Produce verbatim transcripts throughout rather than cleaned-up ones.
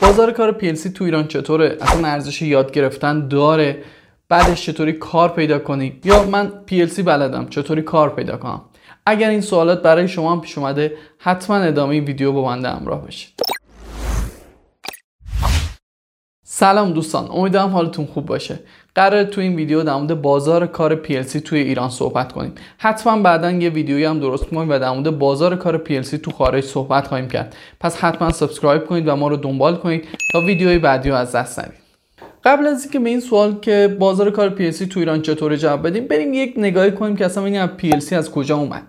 بازار کار پی ال سی تو ایران چطوره؟ اصلا ارزش یاد گرفتن داره؟ بعدش چطوری کار پیدا کنی؟ یا من پی ال سی بلدم چطوری کار پیدا کنم؟ اگر این سوالات برای شما هم پیش اومده حتما ادامه ویدیو با بنده همراه بشید. سلام دوستان، امیدوارم حالتون خوب باشه. قراره تو این ویدیو در مورد بازار کار پی ال سی توی ایران صحبت کنیم. حتما بعداً یه ویدیویی هم درست کنیم و در مورد بازار کار پی ال سی تو خارج صحبت خواهیم کرد. پس حتما سابسکرایب کنید و ما رو دنبال کنید تا ویدیوی بعدی رو از دست ندید. قبل از اینکه به این سوال که بازار کار پی ال سی تو ایران چطوره جواب بدیم، بریم یک نگاهی کنیم که اصلا این پی ال سی از کجا اومد.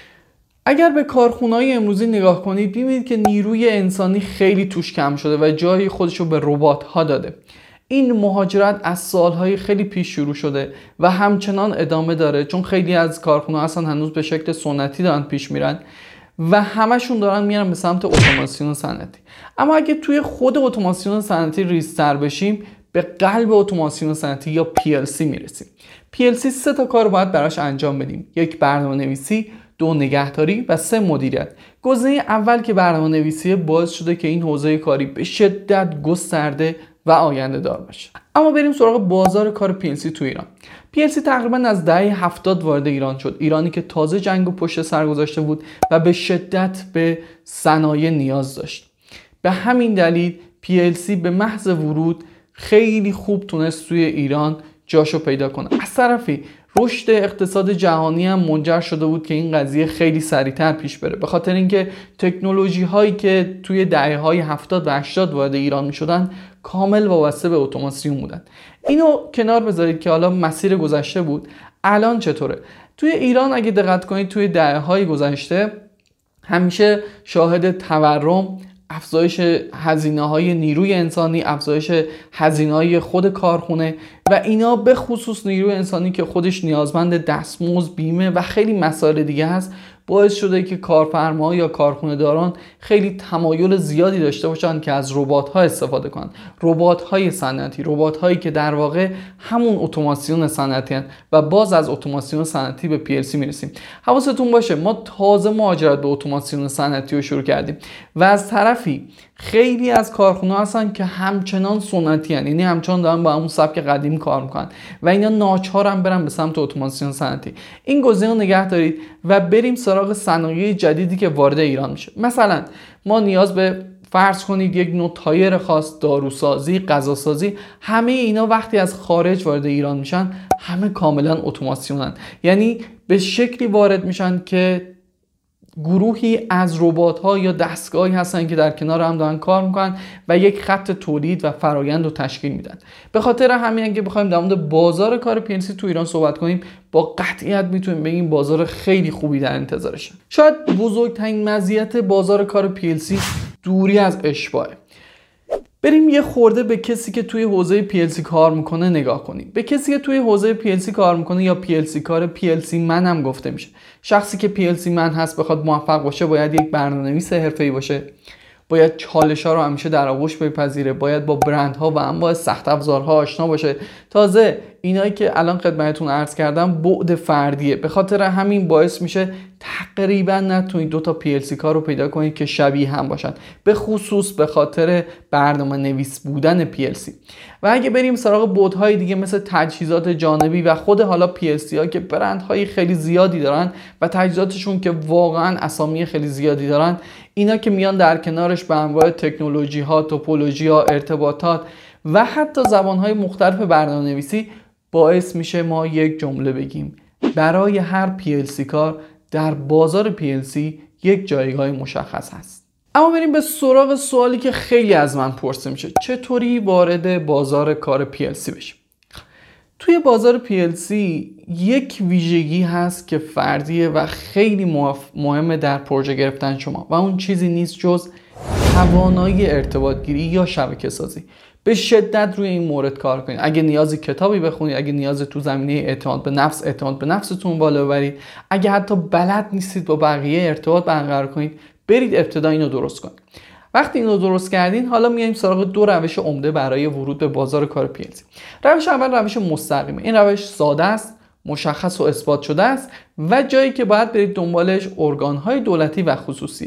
اگر به کارخونه‌های امروزی نگاه کنید، ببینید که نیروی انسانی خیلی توش کم شده و جای خودش رو به ربات‌ها داده. این مهاجرت از سالهای خیلی پیش شروع شده و همچنان ادامه داره، چون خیلی از کارخونه‌ها اصلا هنوز به شکل سنتی دارن پیش میرن و همشون دارن میرن به سمت اتوماسیون صنعتی. اما اگه توی خود اتوماسیون صنعتی ریزتر بشیم، به قلب اتوماسیون صنعتی یا پی ال سی میرسیم. پی ال سی سه تا کار رو باید براش انجام بدیم: یک، برنامه‌نویسی، دو، نگهداری و سه، مدیریت. گزینه اول که برنامه‌نویسی باعث شده که این حوزه کاری به شدت گسترده و آینده دار باشه. اما بریم سراغ بازار کار پی ال سی تو ایران. پی ال سی تقریبا از دهه هفتاد وارد ایران شد. ایرانی که تازه جنگ و پشت سر گذاشته بود و به شدت به صنایع نیاز داشت. به همین دلیل پی ال سی به محض ورود خیلی خوب تونست توی ایران جاشو پیدا کنه. از طرفی رشد اقتصاد جهانی هم منجر شده بود که این قضیه خیلی سریعتر پیش بره، به خاطر اینکه تکنولوژی هایی که توی دهه های هفتاد و هشتاد وارد ایران می شدن کامل وابسته به اتوماسیون بودن. اینو کنار بذارید که حالا مسیر گذشته بود. الان چطوره؟ توی ایران اگه دقت کنید، توی دهه های گذشته همیشه شاهد تورم، افزایش هزینه‌های نیروی انسانی، افزایش هزینه‌های خود کارخونه و اینا، به خصوص نیروی انسانی که خودش نیازمند دستمزد، بیمه و خیلی مسائل دیگه هست، باعث شده که کارفرماها یا کارخونه داران خیلی تمایل زیادی داشته باشن که از ربات‌ها استفاده کنن. ربات‌های صنعتی، ربات‌هایی که در واقع همون اتوماسیون صنعتی هستند و باز از اتوماسیون صنعتی به پی ال سی میرسیم. حواستون باشه ما تازه مهاجرت به اتوماسیون صنعتی رو شروع کردیم و از طرفی خیلی از کارخونه‌ها هستن که همچنان سنتی هستند، یعنی همچنان دارن با همون سبک قدیم کار میکنن و اینا ناچارن برن به سمت اتوماسیون صنعتی. این گزینه رو نگه دارید و بریم سراغ صنایع جدیدی که وارد ایران میشه. مثلا ما نیاز به فرض کنید یک نوع تایر خاص، داروسازی، غذاسازی، همه اینا وقتی از خارج وارد ایران میشن همه کاملا اتوماسیونن، یعنی به شکلی وارد میشن که گروهی از ربات‌ها یا دستگاهی هستن که در کنار هم دارن کار میکنن و یک خط تولید و فرآیند رو تشکیل میدن. به خاطر همین اگه بخوایم در مورد بازار کار پی ال سی تو ایران صحبت کنیم، با قطعیت میتونیم بگیم بازار خیلی خوبی در انتظارشه. شاید بزرگترین مزیت بازار کار پی ال سی دوری از اشباعه. بریم یه خورده به کسی که توی حوزه پی ال سی کار میکنه نگاه کنیم. به کسی که توی حوزه پی ال سی کار میکنه یا پی ال سی کار، پی ال سی من هم گفته میشه. شخصی که پی ال سی من هست بخواد موفق باشه باید یک برنامه‌نویس حرفه‌ای باشه، باید چالش‌ها رو همیشه در آغوش بپذیره، باید با برندها و انواع سخت افزارها آشنا باشه. تازه اینایی که الان خدمتتون عرض کردم بعد فردیه، به خاطر همین باعث میشه تقریبا نتونید دو تا پی ال سی کار رو پیدا کنید که شبیه هم باشن، به خصوص به خاطر برنامه نویس بودن پی ال سی. و اگه بریم سراغ بعدهای دیگه مثل تجهیزات جانبی و خود حالا پی ال سی ها که برندهای خیلی زیادی دارن و تجهیزاتشون که واقعا اسامی خیلی زیادی دارن، اینا که میان در کنارش به انواع تکنولوژی ها، توپولوژی ها، ارتباطات و حتی زبانهای مختلف برنامه نویسی، باعث میشه ما یک جمله بگیم: برای هر پی ال سی کار در بازار پی ال سی یک جایگاه مشخص هست. اما بریم به سراغ سوالی که خیلی از من پرسیده میشه: چطوری وارد بازار کار پی ال سی بشیم؟ توی بازار پی ال سی یک ویژگی هست که فردیه و خیلی مهمه در پروژه گرفتن شما و اون چیزی نیست جز توانایی ارتباط گیری یا شبکه سازی. به شدت روی این مورد کار کنید. اگه نیازی کتابی بخونید، اگه نیازی تو زمینه اعتماد به نفس اعتماد به نفستون بالا ببرید، اگه حتی بلد نیستید با بقیه ارتباط برقرار کنید، برید ابتدا اینو درست کنید. وقتی اینو درست کردین، حالا میایم سراغ دو روش عمده برای ورود به بازار کار پی ال سی. روش اول روش مستقیمه. این روش ساده است، مشخص و اثبات شده است و جایی که باید برید دنبالش ارگان‌های دولتی و خصوصیه.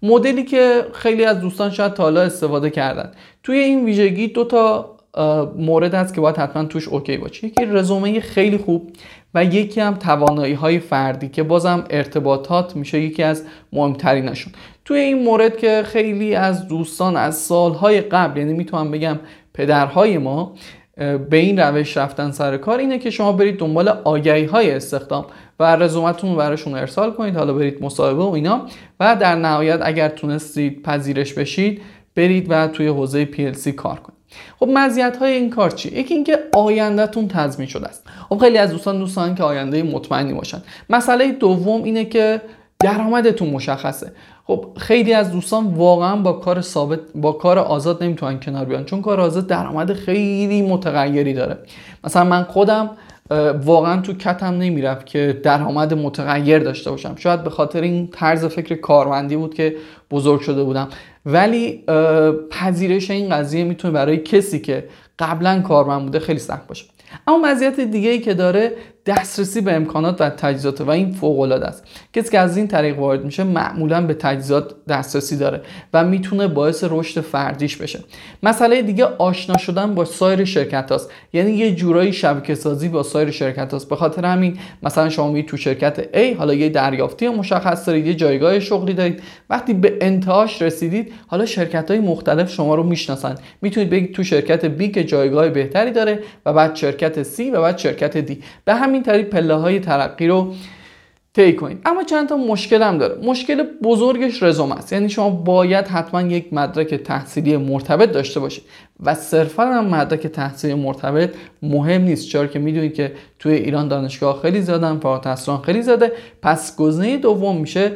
مدلی که خیلی از دوستان شاید تا حالا استفاده کردن. توی این ویژگی دو تا مورد هست که باید حتما توش اوکی باشه. یکی رزومه خیلی خوب و یکی هم توانایی های فردی که بازم ارتباطات میشه یکی از مهمترینشون. توی این مورد که خیلی از دوستان از سالهای قبل، یعنی میتونم بگم پدرهای ما، به این روش رفتن سر کار، اینه که شما برید دنبال آگهی های استخدام و رزومتون رو براشون ارسال کنید، حالا برید مصاحبه و اینا، و در نهایت اگر تونستید پذیرش بشید برید و توی حوزه پی ال سی کار کنید. خب مزیت های این کار چیه؟ یکی اینکه آیندهتون تضمین شده است. خب خیلی از دوستان دوستان که آینده مطمئنی باشن. مسئله دوم اینه که درآمدتون مشخصه. خب خیلی از دوستان واقعا با کار ثابت با کار آزاد نمیتونن کنار بیان، چون کار آزاد درآمد خیلی متغیری داره. مثلا من خودم واقعا تو کتم نمیرفت که درآمد متغیر داشته باشم. شاید به خاطر این طرز فکر کارمندی بود که بزرگ شده بودم، ولی پذیرش این قضیه میتونه برای کسی که قبلا کارمند بوده خیلی سخت باشه. اما مزیت دیگه ای که داره دسترسی به امکانات و تجهیزات و این فوق العاده است. کسی که از این طریق وارد میشه معمولا به تجهیزات دسترسی داره و میتونه باعث رشد فردیش بشه. مسئله دیگه آشنا شدن با سایر شرکت هاست، یعنی یه جورایی شبکه سازی با سایر شرکت هاست. به خاطر همین مثلا شما میید تو شرکت A، حالا یه دریافتی مشخص دارید، یه جایگاه شغلی دارید، وقتی به انتهاش رسیدید حالا شرکت های مختلف شما رو میشناسن، میتونید بگید تو شرکت B که جایگاه بهتری داره و بعد شرکت C و بعد شرکت D. به همین طریق پله های ترقی رو طی کنید. اما چند تا مشکل هم داره. مشکل بزرگش رزومه است، یعنی شما باید حتما یک مدرک تحصیلی مرتبط داشته باشید و صرفا هم مدرک تحصیلی مرتبط مهم نیست، چرا که میدونید که توی ایران دانشگاه خیلی زیادن، فارغ التحصیلان خیلی زیاده. پس گزینه دوم میشه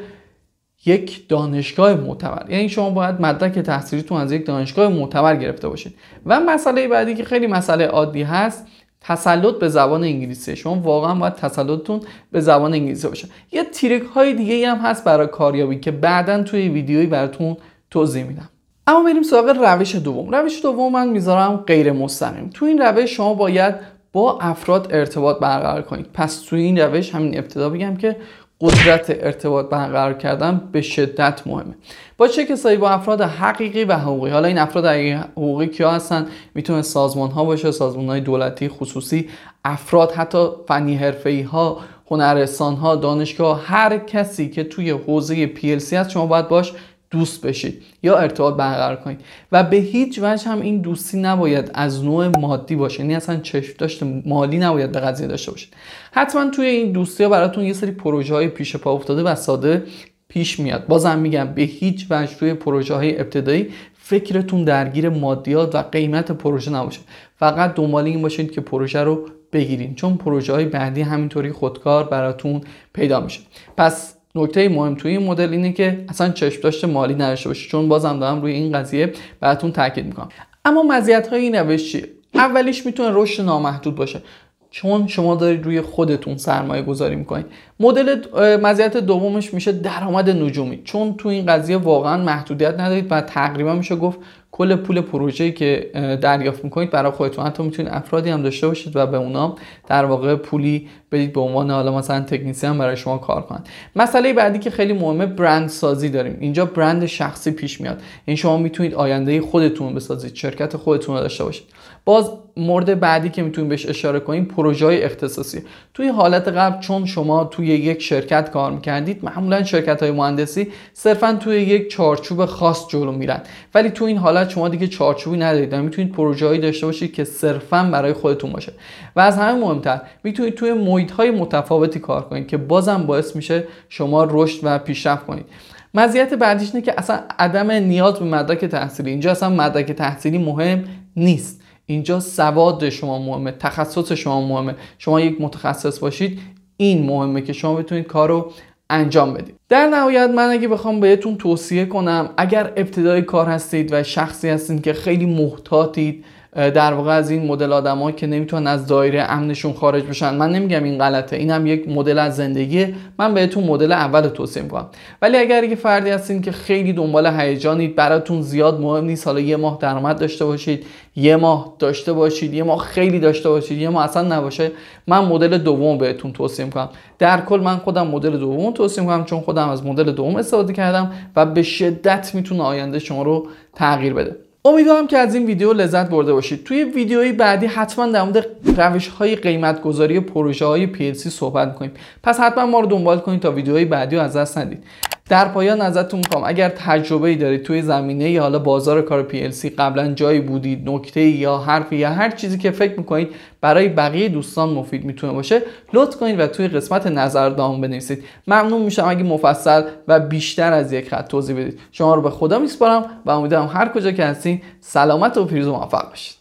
یک دانشگاه معتبر، یعنی شما باید مدرک تحصیلیتون از یک دانشگاه معتبر گرفته باشید. و مسئله بعدی که خیلی مسئله عادی هست، تسلط به زبان انگلیسی. شما واقعا باید تسلطتون به زبان انگلیسی باشه. یه تریک های دیگه هم هست برای کاریابی که بعداً توی ویدیویی براتون توضیح میدم. اما بریم سراغ روش دوم. روش دوم من میذارم غیر مستقیم. تو این روش شما باید با افراد ارتباط برقرار کنید. پس توی این روش همین ابتدا بگم که قدرت ارتباط برقرار کردن به شدت مهمه. با چه کسایی؟ با افراد حقیقی و حقوقی. حالا این افراد حقوقی کیا هستن؟ میتونه سازمان ها باشه، سازمان های دولتی، خصوصی، افراد حتی فنی حرفه‌ای ها، هنرستان ها، دانشگاه، هر کسی که توی حوزه پی ال سی هست شما باید باش دوست بشید یا ارتباط برقرار کنید و به هیچ وجه هم این دوستی نباید از نوع مادی باشه، یعنی اصلا چشم داشت مالی نباید به قضیه داشته باشید. حتما توی این دوستی ها براتون یه سری پروژه های پیش پا افتاده و ساده پیش میاد. بازم میگم به هیچ وجه توی پروژه های ابتدایی فکرتون درگیر مادیات و قیمت پروژه نباشه. فقط دنبال این باشید که پروژه رو بگیرین، چون پروژه های بعدی همینطوری خودکار براتون پیدا میشه. پس نکته مهم توی این مدل اینه که اصلا چشم داشته مالی نداشته باشید، چون بازم دارم روی این قضیه براتون تاکید میکنم. اما مزیت‌های این روش چیه؟ اولیش میتونه رشد نامحدود باشه، چون شما دارید روی خودتون سرمایه گذاری میکنید. مدل مزیت دومش میشه درآمد نجومی، چون تو این قضیه واقعا محدودیت ندارید و تقریبا میشه گفت کل پول پروژه‌ای که دریافت میکنید برای خودتون. حتی میتونید افرادی هم داشته باشید و به اونا در واقع پولی بدید به عنوان حالا مثلا تکنیسیان برای شما کار کنن. مسئله بعدی که خیلی مهمه برند سازی داریم. اینجا برند شخصی پیش میاد، این شما میتونید آینده خودتون رو بسازید، شرکت خودتون رو داشته باشید. باز مورد بعدی که میتونید بهش اشاره کنیم پروژه‌های اختصاصی. توی حالت قبل چون شما توی یک شرکت کار میکردید، معمولا شرکت‌های مهندسی صرفا توی یک چارچوب خاص جلو میرن، ولی تو این حالت شما دیگه چارچوبی ندارید و میتونید پروژه‌ای داشته باشید که صرفا برای خودتون باشه. و از همه مهمتر میتونید توی محیط‌های متفاوتی کار کنید که بازم باعث میشه شما رشد و پیشرفت کنید. مزیت بعدیش اینه که اصلا عدم نیاز به مدرک تحصیلی. اینجا اصلا مدرک تحصیلی مهم نیست، اینجا سواد شما مهمه، تخصص شما مهمه. شما یک متخصص باشید، این مهمه که شما بتونید کارو انجام بدید. در نهایت من اگه بخوام بهتون توصیه کنم، اگر ابتدای کار هستید و شخصی هستید که خیلی محتاطید در واقع از این مدل آدمایی که نمیتونن از دایره امنشون خارج بشن. من نمیگم این غلطه، این هم یک مدل از زندگیه، من بهتون مدل اول توصیه میکنم. ولی اگر یه فردی هستین که خیلی دنبال هیجانید، براتون زیاد مهم نیست حالا یه ماه درآمد داشته باشید، یه ماه داشته باشید، یه ماه خیلی داشته باشید، یه ماه اصلا نباشه، من مدل دوم بهتون توصیه میکنم. در کل من خودم مدل دوم توصیه میکنم، چون خودم از مدل دوم استفاده کردم و به شدت میتونه آینده شما رو تغییر بده. امیدوارم که از این ویدیو لذت برده باشید. توی ویدیوهای بعدی حتما در مورد روش‌های قیمت گذاری پروژه‌های پی ال سی صحبت می‌کنیم. پس حتما ما رو دنبال کنید تا ویدیوهای بعدی رو از دست ندید. در پایان ازتون می‌خوام اگر تجربه‌ای دارید توی زمینه یا حالا بازار کار پی ال سی، قبلا جایی بودید، نکته یا حرفی یا هر چیزی که فکر می‌کنید برای بقیه دوستان مفید میتونه باشه، لطف کنید و توی قسمت نظرنامه بنویسید. ممنون میشم اگه مفصل و بیشتر از یک خط توضیح بدید. شما رو به خدا میسپارم و امیدوارم هر کجا که هستین سلامت و پیروز و موفق باشید.